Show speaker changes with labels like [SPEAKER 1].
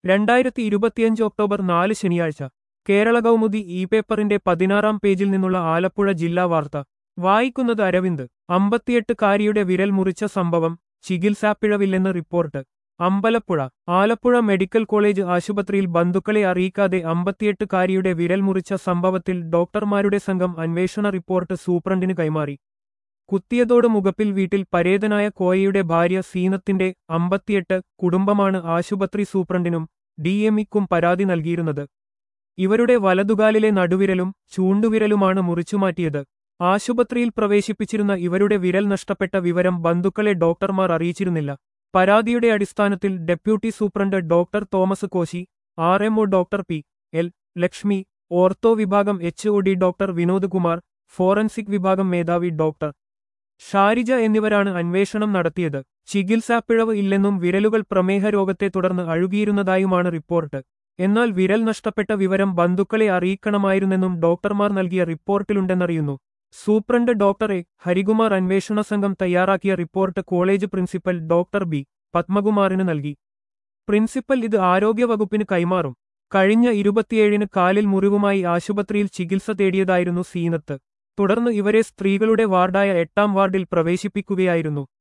[SPEAKER 1] 2025 October 4 ശനിയാഴ്ച Kerala Kaumudi E പേപ്പറിന്റെ 16-ാം പേജിൽ നിന്നുള്ള ആലപ്പുഴ ജില്ലാ വാർത്ത വായിക്കുന്നത് അരവിന്ദ് 58-കാരിയുടെ വിരൽ മുറിച്ച സംഭവം ചികിത്സാപ്പിഴവില്ലെന്ന് report Ambalapuzha Alappuzha medical college ആശുപത്രിയിൽ ബന്ധുക്കളെ അറിയിക്കാതെ 58-കാരിയുടെ വിരൽ മുറിച്ച സംഭവത്തിൽ ഡോക്ടർമാരുടെ സംഘം അന്വേഷണ റിപ്പോർട്ട് സൂപ്രണ്ടിന് കൈമാറി കുത്തിയതോട് മുഖപ്പിൽ വീട്ടിൽ പരേതനായ കോയയുടെ ഭാര്യ സീനത്തിന്റെ 58 കുടുംബമാണ് ആശുപത്രി സൂപ്രണ്ടിനും ഡിഎംഇക്കും പരാതി നൽകിയിരുന്നത് ഇവരുടെ വലതുകാലിലെ നടുവിരലും ചൂണ്ടുവിരലുമാണ് മുറിച്ചുമാറ്റിയത് ആശുപത്രിയിൽ പ്രവേശിപ്പിച്ചിരുന്ന ഇവരുടെ വിരൽ നഷ്ടപ്പെട്ട വിവരം ബന്ധുക്കളെ ഡോക്ടർമാർ അറിയിച്ചിരുന്നില്ല പരാതിയുടെ അടിസ്ഥാനത്തിൽ deputy superintendent doctor Thomas Koshy RMO doctor P L Lakshmi ortho വിഭാഗം HOD doctor Vinod Kumar forensic വിഭാഗം മേധാവി ഡോക്ടർ ഷാരിജ എന്നിവരാണ് അന്വേഷണം നടത്തിയത് ചികിത്സാപ്പിഴവ് ഇല്ലെന്നും വിരലുകൾ പ്രമേഹ രോഗത്തെ തുടർന്ന് അഴുകിയിരുന്നതായുമാണ് റിപ്പോർട്ട് എന്നാൽ വിരൽ നഷ്ടപ്പെട്ട വിവരം ബന്ധുക്കളെ അറിയിക്കണമായിരുന്നെന്നും ഡോക്ടർമാർ നൽകിയ റിപ്പോർട്ടിലുണ്ടെന്നറിയുന്നു സൂപ്രണ്ട് ഡോക്ടർ എ ഹരികുമാർ അന്വേഷണ സംഘം തയ്യാറാക്കിയ report college principal doctor B പത്മകുമാറിന് നൽകി പ്രിൻസിപ്പൽ ഇത് ആരോഗ്യവകുപ്പിന് കൈമാറും കഴിഞ്ഞ 27-ന് കാലിൽ മുറിവുമായി ആശുപത്രിയിൽ ചികിത്സ തേടിയതായിരുന്നു സീനത്ത് തുടർന്ന് ഇവരെ സ്ത്രീകളുടെ വാർഡായ 8-ാം വാർഡിൽ പ്രവേശിപ്പിക്കുകയായിരുന്നു